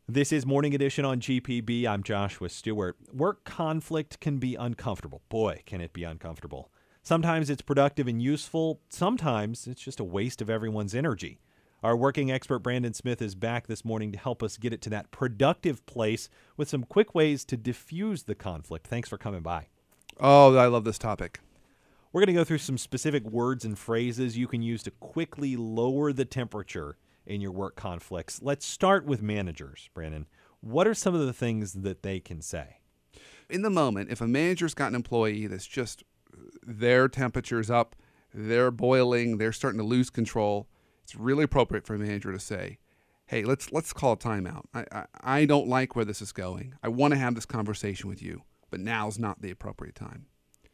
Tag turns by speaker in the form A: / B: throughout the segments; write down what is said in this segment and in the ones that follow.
A: This is Morning Edition on GPB. I'm Joshua Stewart. Work conflict can be uncomfortable. Boy, can it be uncomfortable. Sometimes it's productive and useful. Sometimes it's just a waste of everyone's energy. Our working expert Brandon Smith is back this morning to help us get it to that productive place with some quick ways to diffuse the conflict. Thanks for coming by.
B: Oh, I love this topic.
A: We're going to go through some specific words and phrases you can use to quickly lower the temperature in your work conflicts. Let's start with managers, Brandon. What are some of the things that they can say?
B: In the moment, if a manager's got an employee that's just their temperature's up, they're boiling, they're starting to lose control, it's really appropriate for a manager to say, hey, let's call a timeout. I don't like where this is going. I want to have this conversation with you, but now's not the appropriate time.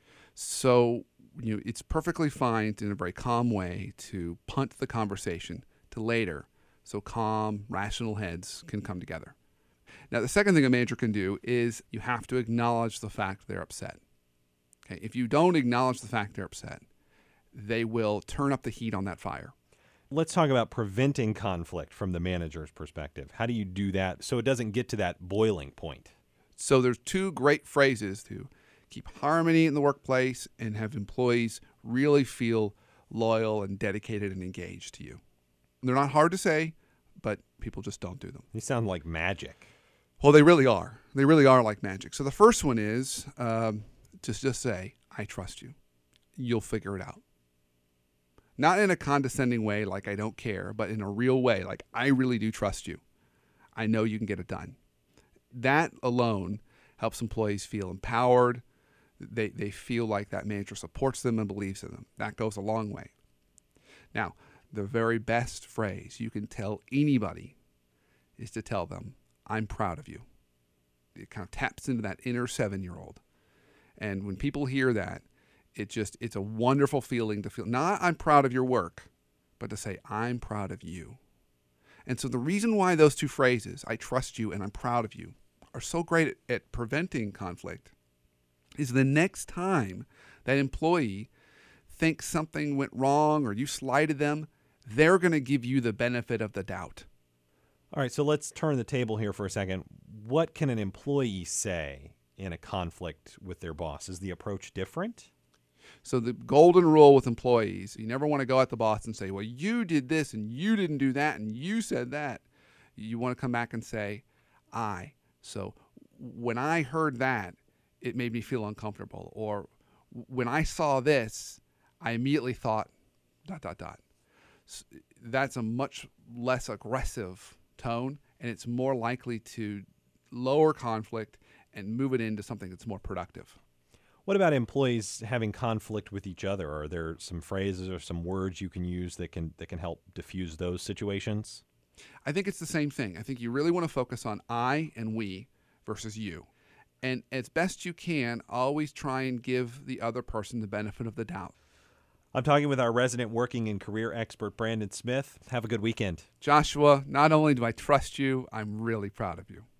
B: So it's perfectly fine in a very calm way to punt the conversation to later so calm, rational heads can come together. Now, the second thing a manager can do is you have to acknowledge the fact they're upset. Okay? If you don't acknowledge the fact they're upset, they will turn up the heat on that fire.
A: Let's talk about preventing conflict from the manager's perspective. How do you do that so it doesn't get to that boiling point?
B: So there's two great phrases to keep harmony in the workplace and have employees really feel loyal and dedicated and engaged to you. They're not hard to say, but people just don't do them.
A: They sound like magic.
B: Well, they really are. They really are like magic. So the first one is just say, I trust you. You'll figure it out. Not in a condescending way like I don't care, but in a real way like I really do trust you. I know you can get it done. That alone helps employees feel empowered. They feel like that manager supports them and believes in them. That goes a long way. Now, the very best phrase you can tell anybody is to tell them, I'm proud of you. It kind of taps into that inner 7-year-old. And when people hear that, it's a wonderful feeling to feel, not I'm proud of your work, but to say, I'm proud of you. And so the reason why those two phrases, I trust you and I'm proud of you, are so great at preventing conflict is the next time that employee thinks something went wrong or you slighted them, they're going to give you the benefit of the doubt.
A: All right, so let's turn the table here for a second. What can an employee say in a conflict with their boss? Is the approach different?
B: So the golden rule with employees, you never want to go at the boss and say, well, you did this and you didn't do that and you said that. You want to come back and say, So when I heard that, it made me feel uncomfortable. Or when I saw this, I immediately thought, ... That's a much less aggressive tone, and it's more likely to lower conflict and move it into something that's more productive.
A: What about employees having conflict with each other? Are there some phrases or some words you can use that can help diffuse those situations?
B: I think it's the same thing. I think you really want to focus on I and we versus you. And as best you can, always try and give the other person the benefit of the doubt.
A: I'm talking with our resident working and career expert, Brandon Smith. Have a good weekend.
B: Joshua, not only do I trust you, I'm really proud of you.